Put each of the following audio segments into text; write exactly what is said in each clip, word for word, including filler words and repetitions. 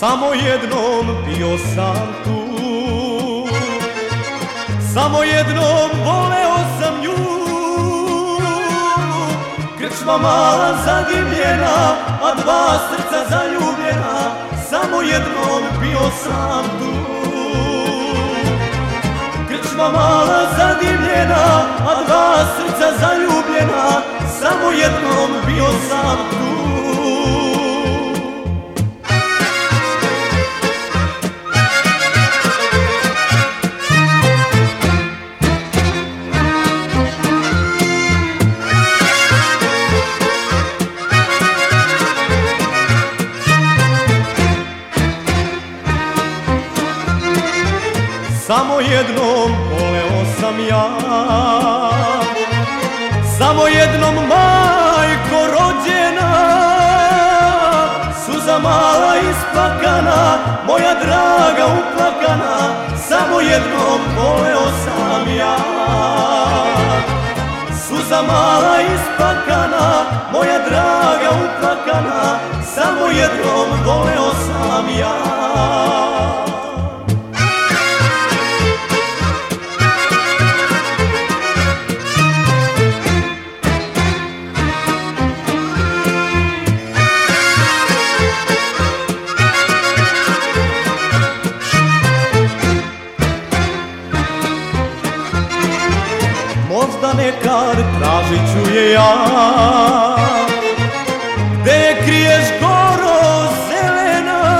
Samo jednom bio sam tu, samo jednom voleo sam nju. Krčma mala zadimljena, a dva srca zaljubljena, samo jednom bio sam tu. Krčma mala zadimljena, a dva srca zaljubljena, samo jednom bio sam tu. Samo jednom voleo sam ja, samo jednom majko rođena, suza mala isplakana, moja draga uplakana, samo jednom voleo sam ja. Suza mala isplakana, moja draga uplakana, samo jednom voleo sam ja. Možda nekad tražit ću je ja, gde je kriješ goro zelena.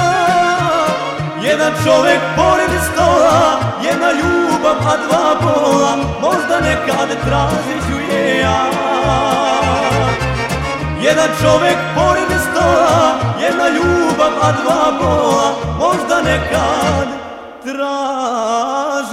Jedan čovek pored stola, jedna ljubav, a dva bola. Možda nekad tražit ću je ja. Jedan čovek pored stola, jedna ljubav, a dva bola. Možda nekad tražit